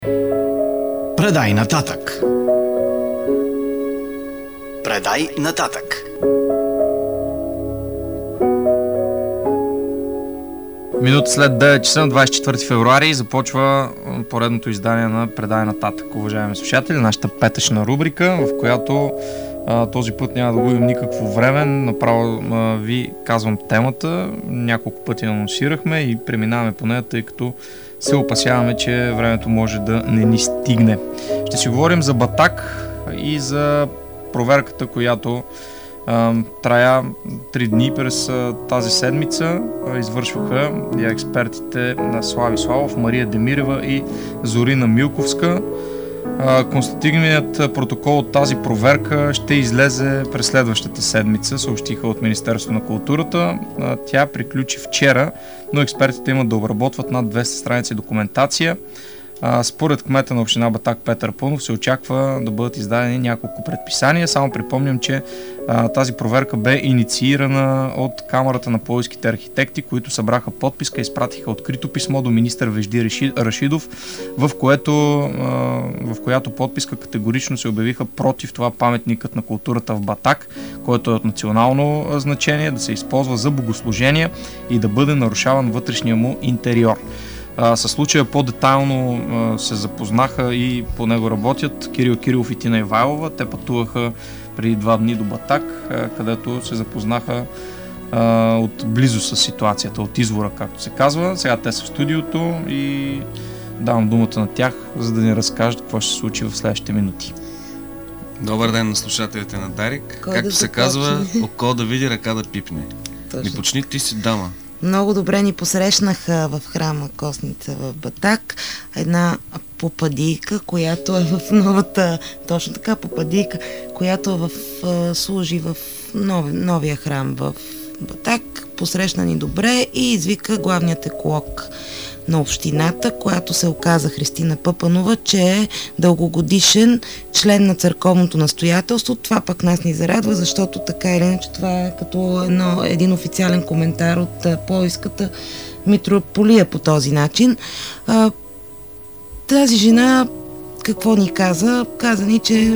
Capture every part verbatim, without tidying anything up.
Предай нататък. Предай нататък. Минута след девет часа на двадесет и четвърти февруари започва поредното издание на Предай нататък. Уважаеми слушатели, нашата петъчна рубрика, в която а, този път няма да губим никакво време. Направо а, ви казвам темата. Няколко пъти анонсирахме и преминаваме по нея, тъй като се опасяваме, че времето може да не ни стигне. Ще си говорим за Батак и за проверката, която Uh, трая три дни през uh, тази седмица. Uh, извършваха uh, експертите на Слави Славов, Мария Демирева и Зорина Милковска. Uh, констативният протокол от тази проверка ще излезе през следващата седмица, съобщиха от Министерството на културата. Uh, тя приключи вчера, но експертите имат да обработват над двеста страници документация. Според кмета на община Батак Петър Пълнов се очаква да бъдат издадени няколко предписания. Само припомням, че а, тази проверка бе инициирана от Камарата на пловдивските архитекти, които събраха подписка и изпратиха открито писмо до министър Вежди Рашидов, в, което, а, в която подписка категорично се обявиха против това паметникът на културата в Батак, който е от национално значение, да се използва за богослужения и да бъде нарушаван вътрешния му интериор. Със случая по-детайлно а, се запознаха и по него работят Кирил Кирилов и Тина Ивайлова. Те пътуваха преди два дни до Батак, а, където се запознаха а, от близо с ситуацията, от извора, както се казва. Сега те са в студиото и давам думата на тях, за да ни разкажат какво ще се случи в следващите минути. Добър ден на слушателите на Дарик. Кой Както да се казва, око да види, ръка да пипне. Точно. Ни почни, ти си дама. Много добре ни посрещнаха в храма Костница в Батак. Една попадийка, която е в новата, точно така попадийка, която е в, служи в нови, новия храм в Батак. Посрещна ни добре и извика главният еколог на общината, която се оказа Христина Пъпанова, че е дългогодишен член на църковното настоятелство. Това пък нас ни зарадва, защото така или иначе това е като едно, един официален коментар от Пловдивската митрополия по този начин. А, тази жена какво ни каза? Каза ни, че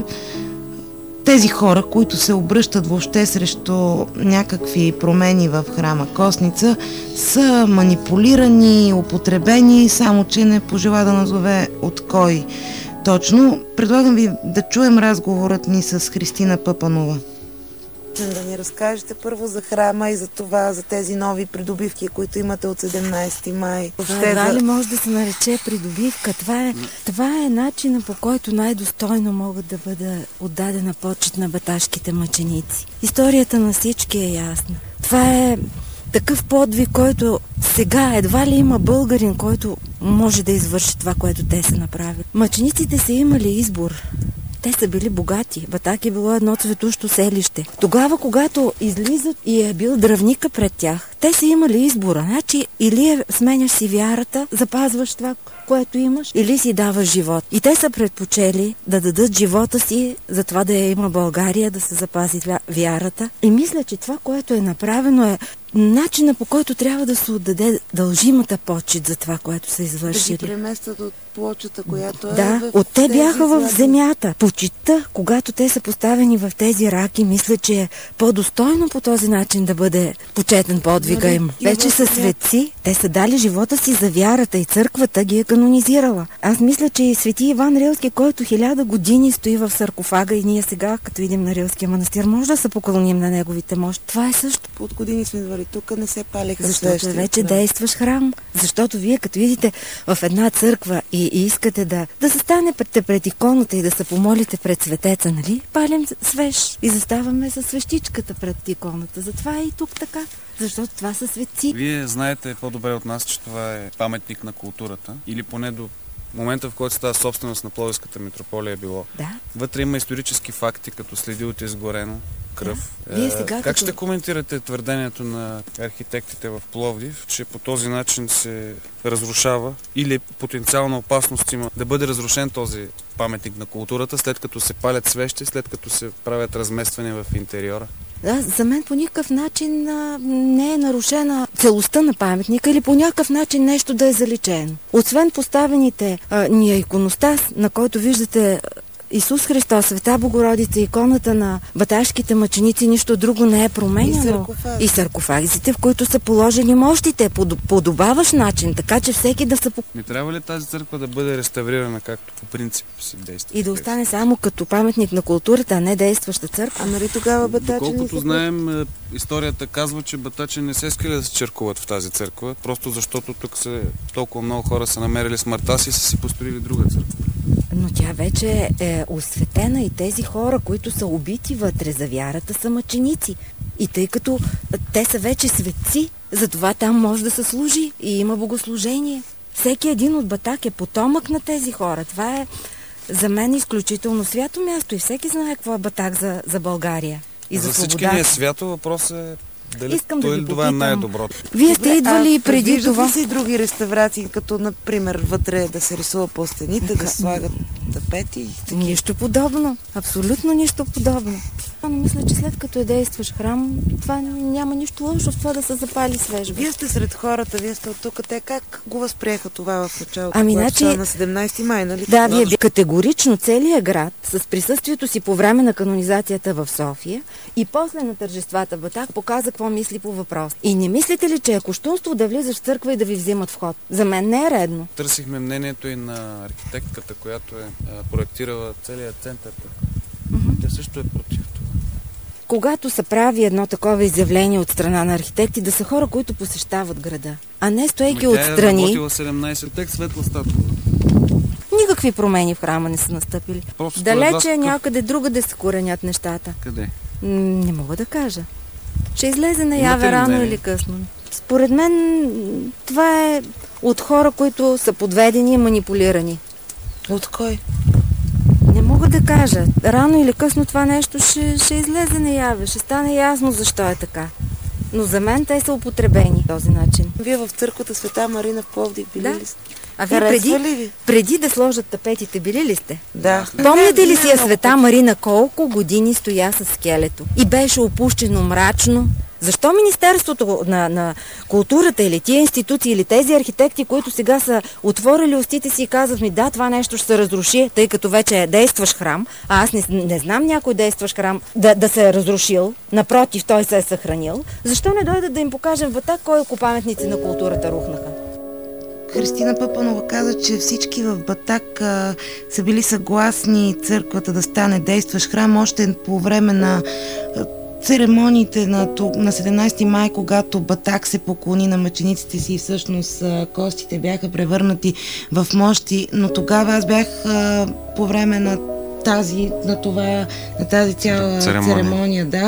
тези хора, които се обръщат въобще срещу някакви промени в храма Костница, са манипулирани, употребени, само че не пожела да назове от кой точно. Предлагам ви да чуем разговорът ни с Христина Пъпанова. Да ни разкажете първо за храма и за това, за тези нови придобивки, които имате от седемнадесети май. Това едва ли може да се нарече придобивка. Това е, това е начинът, по който най-достойно могат да бъде отдадена почет на баташките мъченици. Историята на всички е ясна. Това е такъв подвиг, който сега едва ли има българин, който може да извърши това, което те са направили. Мъчениците са имали избор. Те са били богати. Батак е било едно цветущо селище. Тогава, когато излизат и е бил дръвника пред тях, те са имали избора. Значи, или е, сменяш си вярата, запазваш това, което имаш, или си даваш живот. И те са предпочели да дадат живота си за това да я има България, да се запази вярата. И мисля, че това, което е направено, е начина, по който трябва да се отдаде дължимата почет за това, което са извършили. Да ги преместят от плочата, която да, е в от те бяха в злади. земята. Почетта, когато те са поставени в тези раки, мисля, че е по-достойно по този начин да бъде почетен подвига им. Вече са светци, те са дали живота си за вярата и църквата ги е канонизирала. Аз мисля, че и свети Иван Рилски, който хиляда години стои в саркофага и ние сега, като видим на Рилския манастир, може да се поклоним на неговите мощи. Това е също. От години сме идвали тук, не се палеха. Защото е вече да. действаш храм. Защото вие, като видите в една църква и, и искате да, да застанете пред иконата и да се помолите пред светеца, нали? Палим свещ и заставаме с свещичката пред иконата. Затова е и тук така. Защото това са светци. Вие знаете по-добре от нас, че това е паметник на културата. Или поне до момента, в който става собственост на Пловдивската митрополия е било. Да. Вътре има исторически факти, като следи от изгорено кръв. Да. Вие сега, как като... ще коментирате твърдението на архитектите в Пловдив, че по този начин се разрушава или потенциална опасност има да бъде разрушен този паметник на културата, след като се палят свещи, след като се правят размествания в интериора? Да, за мен по никакъв начин а, не е нарушена целостта на паметника или по някакъв начин нещо да е заличено. Освен поставените а, ни е иконостас, на който виждате Исус Христос, Света Богородица, иконата на баташките мъченици, нищо друго не е променяно. И саркофази. И саркофагите, в които са положили мощите, по подобаващ начин, така че всеки да се... Не трябва ли тази църква да бъде реставрирана, както по принцип си действа? И да остане само като паметник на културата, а не действаща църква? А нали тогава Батачи... Колкото знаем, историята казва, че Батачи не се искали да се черкуват в тази църква, просто защото тук се, толкова много хора са намерили смъртта си и са си построили друга църква. Но тя вече е осветена и тези хора, които са убити вътре за вярата, са мъченици. И тъй като те са вече светци, затова там може да се служи и има богослужение. Всеки един от Батак е потомък на тези хора. Това е за мен изключително свято място и всеки знае какво е Батак за, за България и за, за всички свободата. ни е свято, въпрос е дали Искам да той ви това е попитам. най-доброто. Вие сте идвали а, преди това? ли си други реставрации, като например вътре да се рисува по стените, да слагат тапети? Нищо подобно. Абсолютно нищо подобно. Но мисля, че след като е действаш храм, това няма нищо лошо в това да се запали свежба. Вие сте сред хората, вие сте от тук. Те как го възприеха това в началото? Ами, когато значи- стана на седемнайсети май, нали? Да, вие категорично целият град с присъствието си по време на канонизацията в София и после на тържествата в Батак показа какво мисли по въпрос. И не мислите ли, че е кощунство да влизаш в църква и да ви взимат вход? За мен не е редно. Търсихме мнението и на архитектката, която е а, проектирала целият център. Тя също е против това. Когато се прави едно такова изявление от страна на архитекти, да са хора, които посещават града, а не стойки Ама тя отстрани. е работила седемнайсет тек светла статуя. Никакви промени в храма не са настъпили. Просто според вас Далече какъв- някъде другаде се коренят нещата. Къде? М, Не мога да кажа. Ще излезе Имате наяве ли рано мнение? или късно. Според мен м, това е от хора, които са подведени и манипулирани. От кой? Не мога да кажа. Рано или късно това нещо ще, ще излезе наяве. Ще стане ясно защо е така. Но за мен те са употребени по този начин. Вие в църквата Света Марина в Пловдив били Да. ли сте? А вие Харесва преди, ли ви? преди да сложат тапетите, били ли сте? Да. Помните ли Не, си не я много Света Марина колко години стоя с скелето и беше опущено мрачно? Защо Министерството на, на културата или тия институции или тези архитекти, които сега са отворили устите си и казват ми да, това нещо ще се разруши, тъй като вече е действащ храм, а аз не, не знам някой действащ храм да, да се е разрушил, напротив, той се е съхранил, защо не дойдат да им покажем в Батак колко паметници на културата рухнаха? Христина Пъпанова каза, че всички в Батак а, са били съгласни църквата да стане действащ храм още по време на а, церемониите на, ту- на седемнайсети май, когато Батак се поклони на мъчениците си и всъщност а, костите бяха превърнати в мощи, но тогава аз бях а, по време на тази, на това, на тази цяла Церемония. церемония, да.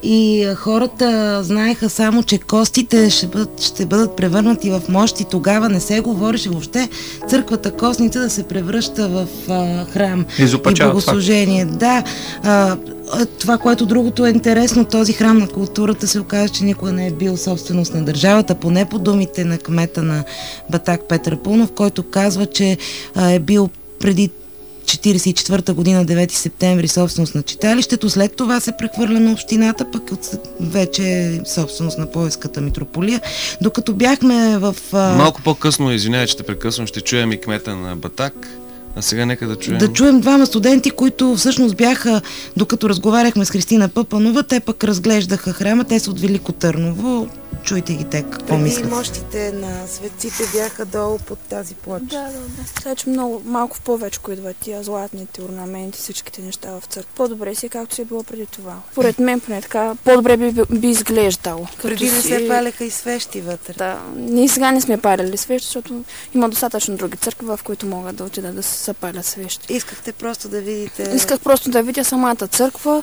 И а, хората знаеха само, че костите ще бъдат, ще бъдат превърнати в мощи. Тогава не се говореше въобще църквата Костница да се превръща в а, храм Изопачава и богослужение. Да, а, а, това, което другото е интересно, този храм на културата се оказа, че никога не е бил собственост на държавата, поне по думите на кмета на Батак Петър Пълнов, който казва, че а, е бил преди четирийсет и четвърта година, девети септември, собственост на читалището. След това се прехвърля на общината, пък от- вече е собственост на Пловдивската митрополия. Докато бяхме в... а, Малко по-късно, извинявай, че те прекъсвам, ще чуем и кмета на Батак. А сега нека да чуем... Да чуем двама студенти, които всъщност бяха, докато разговаряхме с Христина Пъпанова, те пък разглеждаха храма, те са от Велико Търново. Чуйте ги те какво мислят. Мощите на светците бяха долу под тази плоча. Да, да, да. Сега, че много, малко в повече идват тия златните орнаменти, всичките неща в църква. По-добре си, както си е било преди това. Поред мен поне така, по-добре би, би изглеждало. Преди не си... се палеха и свещи вътре. Да, ние сега не сме палили свещи, защото има достатъчно други църкви, в които могат да отидат да се запалят свещи. Искахте просто да видите... Исках просто да видя самата църква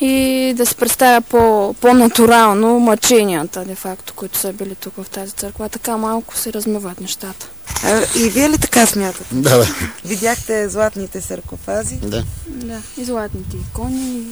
и да се представя по, по-натурално мъченията, де факто, които са били тук в тази църква. Така малко се размиват нещата. А, и вие ли така смятате? Да, да. Видяхте златните саркофази? Да. Да, и златните икони и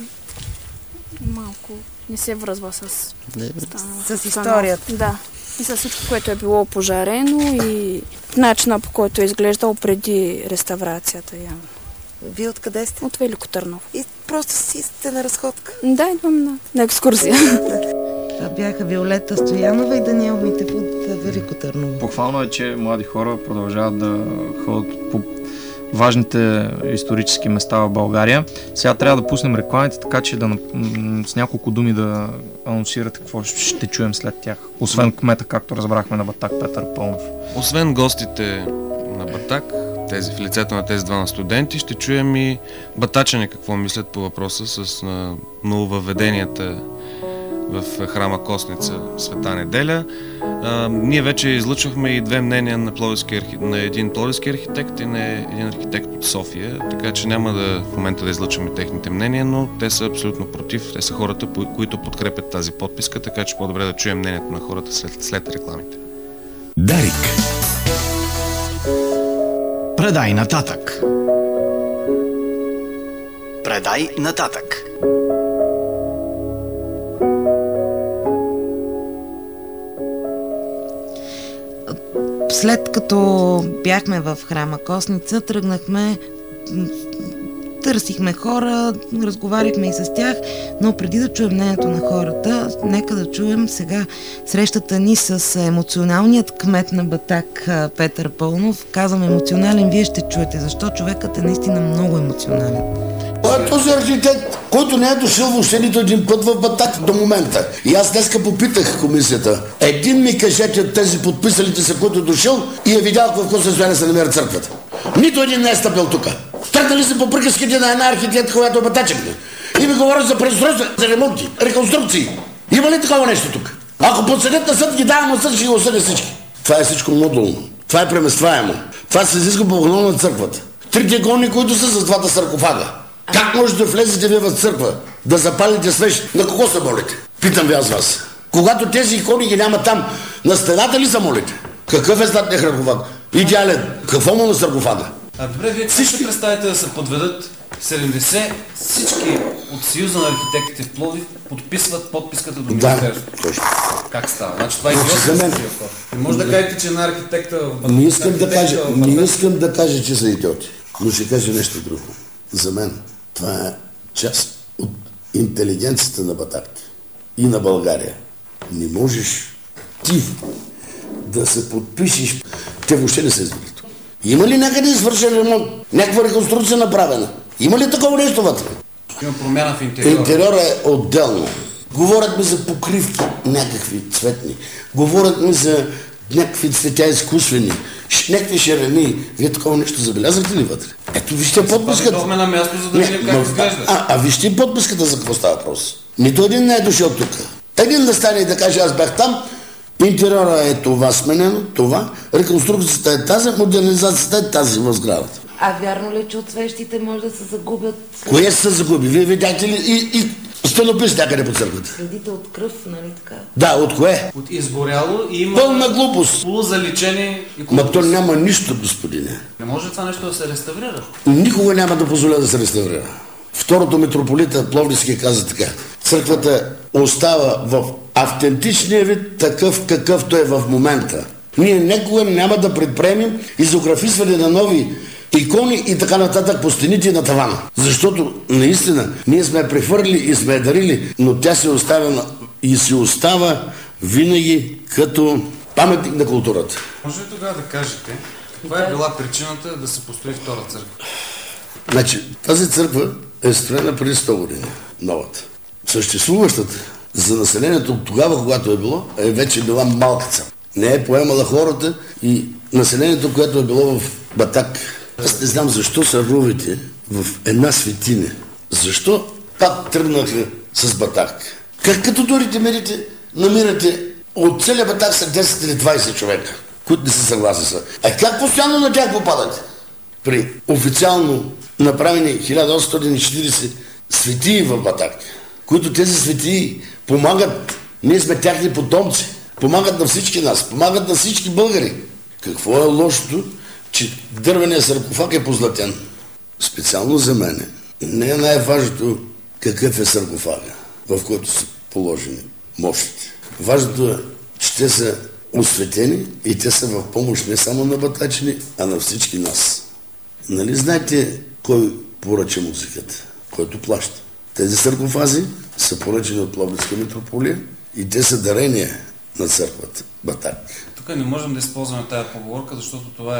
малко не се връзва с... Не, останалата С историята. Да. И с всичко, което е било пожарено и начина, по който е изглеждал преди реставрацията. Явно. Вие откъде сте? От Велико Търново. И просто си сте на разходка. Да, идвам на, на екскурзия. Това бяха Виолета Стоянова и Даниел Митев от Велико Търново. Похвално е, че млади хора продължават да ходят по важните исторически места в България. Сега трябва да пуснем рекламите, така че да с няколко думи да анонсирате какво ще чуем след тях. Освен кмета, както разбрахме на Батак, Петър Пълнов. Освен гостите на Батак, тези, в лицето на тези двама студенти, ще чуем и батачани какво мислят по въпроса с нововъведенията в храма Костница Света неделя. А, ние вече излъчвахме и две мнения на, архи... на един пловдивски архитект и на един архитект от София, така че няма да в момента да излъчваме техните мнения, но те са абсолютно против. Те са хората, които подкрепят тази подписка, така че по-добре да чуем мнението на хората след, след рекламите. Дарик. Предай нататък. Предай нататък. След като бяхме в храма Костница, тръгнахме, търсихме хора, разговаряхме и с тях, но преди да чуем мнението на хората, нека да чуем сега срещата ни с емоционалният кмет на Батак Петър Пълнов. Казвам емоционален, вие ще чуете защо. Човекът е наистина много емоционален. Този архитект, който не е дошъл въобще нито един път в Батак до момента. И аз днеска попитах комисията. Един ми кажете от тези подписалите се, който е дошъл и е видял в какво състояние се намира църквата. Нито един не е стъпил тук. Тръгнали се по приказките на една архитектка, която е батачекна. И ми говорят за преустройство, за ремонти, реконструкции. Има ли такова нещо тук? Ако подсъдят на съд, ги давам на съд, ще ги осъдя всички. Това е всичко модулно. Това е преместваемо. Това се изиска по канона на църквата. Трите икони, които са с двата саркофага. Как може да влезете вие в църква, да запалите свещ? На кого се молите? Питам ви аз вас. Когато тези икони ги няма там, на стената ли се молите? Какъв е златният саркофаг? Идеален. Какво му на саркофага? А добре, вие как ще представите да се подведат седемдесет всички от Съюза на архитектите в Пловдив подписват подписката до Министерството? Да, точно. Как става? Значи това е идиотски. Не може да кажете, че една архитекта... Не искам да кажа, не искам да кажа, че са идиоти, но ще кажа нещо друго. За мен това е част от интелигенцията на Батак и на България. Не можеш ти да се подпишеш. Те въобще не се избрали тук. Има ли някъде извършен ремонт? Някаква реконструкция направена? Има ли такова нещо вътре? Има промяна в интериора. Интериора е отделно. Говорят ми за покривки, някакви цветни. Говорят ми за някакви цветя изкуствени, някакви ширини. Вие такова нещо забелязахте ли вътре? Ето вижте подписката. Дойдохме на място, за да видим как изглежда. А, а вижте подписката за какво става въпрос. Нито един не е дошъл тук. Един да стане и да каже, аз бях там, интериора е това сменено, това, реконструкцията е тази, модернизацията е тази в сградата. А вярно ли, че от свещите може да се загубят? Кое се загуби? Вие видяхте ли и, и стенопис някъде по църквата? Следите от кръв, нали така? Да, от кое? От изгоряло и има... Пълна глупост. Полузаличени и Ма то няма нищо, господине. Не може това нещо да се реставрира? Никога няма да позволя да се реставрира. Второто митрополита Пловдивски каза така. Църквата остава в автентичния вид, такъв какъвто е в момента. Ние никога няма да предприемем изографисване на нови икони и така нататък по стените на тавана. Защото наистина ние сме прехвърли и сме дарили, но тя се оставя и се остава винаги като паметник на културата. Може ли тогава да кажете каква е била причината да се построи втора църква? Значи, тази църква е строена преди сто години, новата. Съществуващата за населението тогава, когато е било, е вече била малка църква. Не е поемала хората и населението, което е било в Батак. Аз не знам защо са ровите в една светиня. Защо пак тръгнаха с Батак? Как като дорите мерите, намирате от целия Батак са десет или двайсет човека, които не са съгласни са. А как постоянно на тях попадате? При официално направени хиляда осемстотин и четирийсет светии в Батак, които тези светии помагат, ние сме тяхни потомци, помагат на всички нас, помагат на всички българи. Какво е лошото, че дървеният саркофаг е позлатен? Специално за мен не е най-важното какъв е саркофага, в който са положени мощите. Важното е, че те са осветени и те са в помощ не само на батачни, а на всички нас. Нали знаете кой поръча музиката? Който плаща. Тези саркофази са поръчени от Пловдивска митрополия и те са дарения на църквата Батак. Тук не можем да използваме тая поговорка, защото това е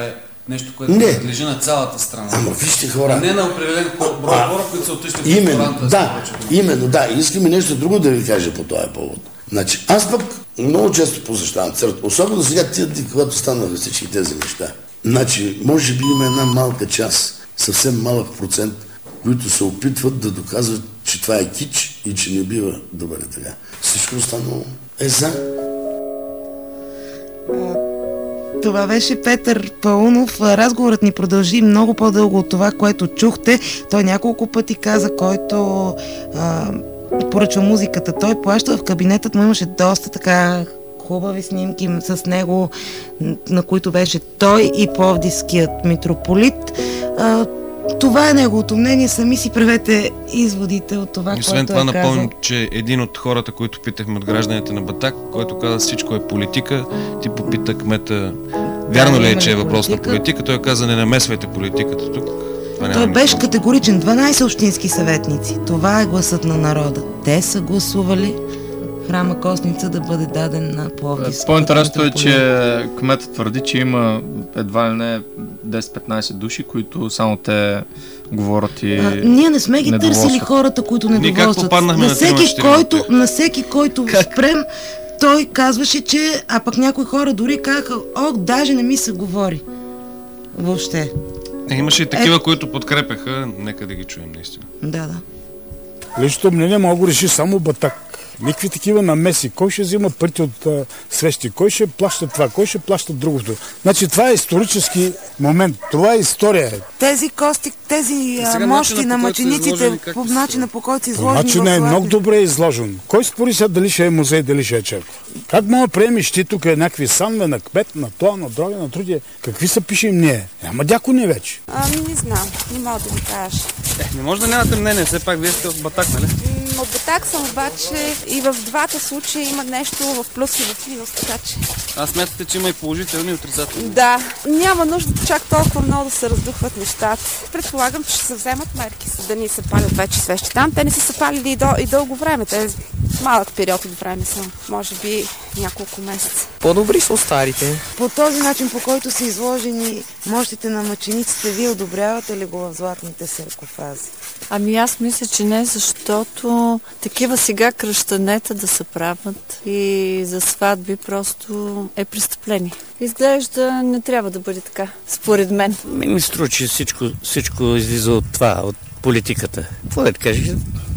нещо, което Не. принадлежи на цялата страна. Ама вижте хора. А не на определен хор- брой хора, които са отишли в Именно, ресторанта. да, именно, да. Искам и нещо друго да ви кажа по този повод. Значи, аз пък много често посещавам църква, особено сега тия дни, когато станаха всички тези неща. Значи, може би има една малка част, съвсем малък процент, които се опитват да доказват, че това е кич и че не бива да бъде така. Всичко останало е за. Това беше Петър Паунов. Разговорът ни продължи много по-дълго от това, което чухте. Той няколко пъти каза, който а, поръчва музиката. Той плаща, в кабинетът му имаше доста така хубави снимки с него, на които беше той и пловдивският митрополит. А, това е неговото мнение. Сами си правете изводите от това, И освен което това е казал. напомням, че един от хората, които питахме от гражданите на Батак, който каза всичко е политика, ти попита кмета, вярно ли е, има че е ли въпрос на политика? политика, той каза не намесвайте политиката тук. Това няма Той нищо беше общо. категоричен. дванайсет общински съветници. Това е гласът на народа. Те са гласували храма Костница да бъде даден на Пловдивската По-интересното е, митрополия. че кметът твърди, че има едва ли не десет-петнайсет души, които само те говорят и А, ние не сме ги недоволстват. търсили хората, които Ние как недоволстват. попаднахме На на всеки, трима-четирима който, от тях? на всеки, който спрем, той казваше, че, а пък някои хора дори казаха, о, даже не ми се говори. Въобще. Е, имаше и такива, които подкрепяха, нека да ги чуем наистина. Да, да. Личното мнение мога го реши само Батак. Никакви такива намеси. Кой ще взима парите от а, свещи? Кой ще плаща това? Кой ще плаща другото? Значи това е исторически момент. Това е история. Тези кости, тези а, сега мощи начина, на по който са мъчениците, изложени, по както са. начина по който са По изложени начина в е много Златни. добре изложен. Кой спори сега дали ще е музей, дали ще е черква? Как мога да приемеш ти тук някакви санове на кмет, на това, на други, на други? Какви са пишем ние? Ама дякони вече. Ами не знам, не мога да ви кажа. Е, не може да нямате мнение, все пак вие сте от Батак, нали? М, От Батак съм обаче и в двата случая има нещо в плюс и в минус, така че... Аз смятате, че има и положителни и отрицателни. Да, няма нужда чак толкова много да се раздухват нещата. Предполагам, че ще се вземат мерки, за да ни се палят вече свещи там. Те не са се палили и, до, и дълго време. Те малък период от време са, може би няколко месеца. По-добри са старите. По този начин, по който са изложени мощите на мъчениците, вие одобрявате ли го в златните саркофази? Ами аз мисля, че не, защото такива сега кръщанета да се правят и за сватби просто е престъпление. Изглежда не трябва да бъде така, според мен. Ми ми струва, че всичко, всичко излиза от това, от политиката. Какво да ти кажеш?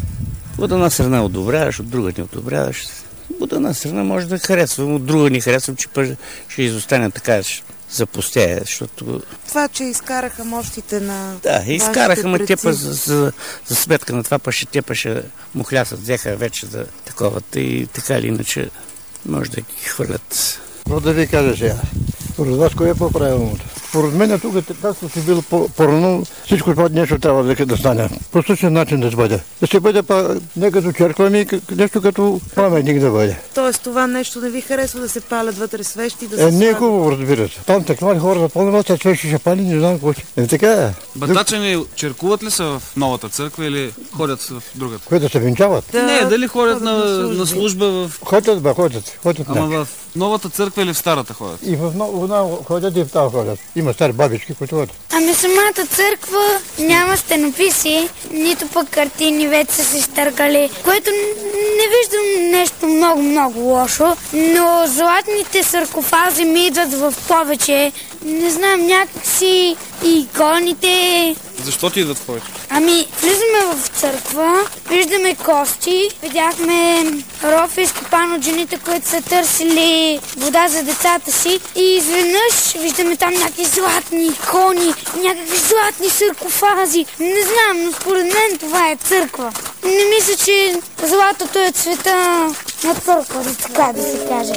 От една страна одобряваш, от друга не одобряваш. От една страна може да харесвам, от друга не харесвам, че пък ще изостане така за пустея, защото... Това, че изкараха мощите на Да, изкараха, ма те па предци. за, за, за сметка на това, па ще те па ще мухлясат, взеха вече за таковата и така или иначе може да ги хвърлят. Но да ви кажа сега, според вас кое е по-правилното? Според мен тук, както си било по-рано, всичко това нещо трябва да, да стане. По същия начин да бъде. Да се бъде па не като черква, ми нещо като паметник да бъде. Тоест това нещо не ви харесва да се палят вътре свещи, да се Е, не е слагат? хубаво, разбира се. Там така хора запълняват, след свещи ще пали, не знам какво ще. Е, така е. Батачани черкуват ли са в новата църква или ходят в другата? Които да се венчават. Да, Не, дали ходят на, служби. на служба в... Ходят, бе, ходят. Ходят Ама някак. в новата църква или в старата ходят? И в много много ходят и в тази ходят. Има стари бабички, които ходят. Ами самата църква няма стенописи, нито пък картини вече са се изтъркали, което не виждам нещо много-много лошо, но златните саркофази ми идват в повече. Не знам, някакси и иконите. Защо ти идват повече? Ами, влизаме в църква, виждаме кости, видяхме ров изкопан от жените, които са търсили вода за децата си и изведнъж виждаме там някакви златни икони, някакви златни саркофази. Не знам, но според мен това е църква. Не мисля, че златото е цвета на църква, така да се каже.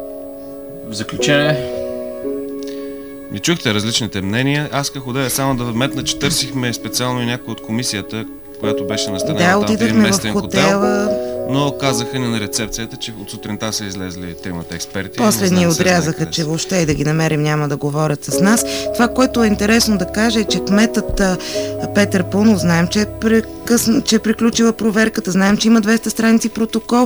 В заключение, Не чухте различните мнения. Аз като да е само да вметна, че търсихме специално и някой от комисията, която беше настанена Да, там в един отидахме в местен хотел, хотела. но казаха ни на рецепцията, че от сутринта са излезли тримата експерти. После Не знам ни се знае отрязаха, къде че са. въобще и да ги намерим няма да говорят с нас. Това, което е интересно да кажа, е, че кметът а, Петър Паунов, знаем, че е, прекъсна, че е приключила проверката, знаем, че има двеста страници протокол.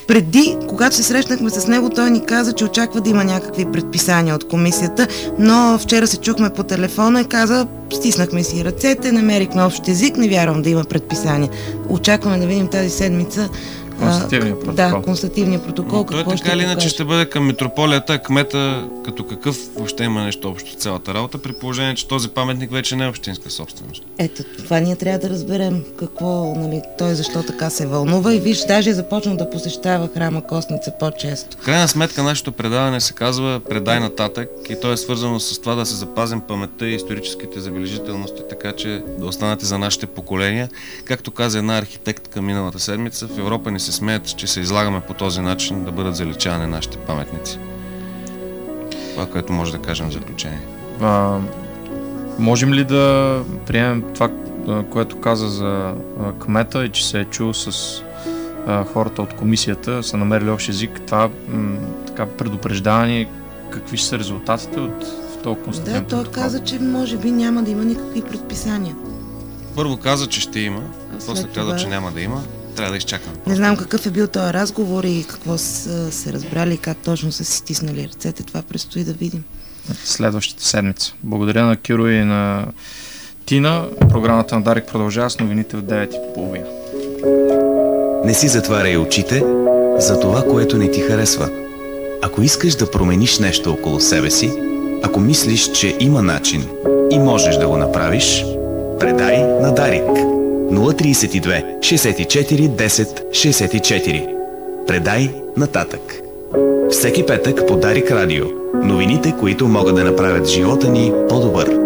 преди, когато се срещнахме с него, той ни каза, че очаква да има някакви предписания от комисията, но вчера се чухме по телефона и каза, стиснахме си ръцете, намерихме общ език, не вярвам да има предписания. Очакваме да видим тази седмица Констативния протокол. Да, констативния протокол. Но той така или иначе ще бъде към митрополията, кмета като какъв въобще има нещо общо с цялата работа, при положение, че този паметник вече не е общинска собственост. Ето, това ние трябва да разберем какво, нали, той защо така се вълнува и виж, даже е започнал да посещава храма Костница по-често. В крайна сметка нашето предаване се казва "Предай нататък" и то е свързано с това да се запазим паметта и историческите забележителности, така че да останете за нашите поколения. Както каза една архитектка миналата седмица, в Европа ни се смеят, че се излагаме по този начин да бъдат заличавани нашите паметници. Това, което може да кажем в заключение. А, можем ли да приемем това, което каза за кмета и че се е чул с а, хората от комисията, са намерили общ език? Това м- така предупреждава ни какви ще са резултатите от този констативен Да, той протокол? каза, че може би няма да има никакви предписания. Първо каза, че ще има, после каза, това... че няма да има. Трябва да изчакам. Не знам какъв е бил този разговор и какво са се разбрали, как точно са си стиснали ръцете. Това предстои да видим. Следващата седмица. Благодаря на Киро и на Тина. Програмата на Дарик продължава с новините в девет и половина. Не си затваряй очите за това, което не ти харесва. Ако искаш да промениш нещо около себе си, ако мислиш, че има начин и можеш да го направиш, предай на Дарик. нула три две шестдесет и четири десет шестдесет и четири. Предай нататък. Всеки петък по Дарик Радио. Новините, които могат да направят живота ни по-добър.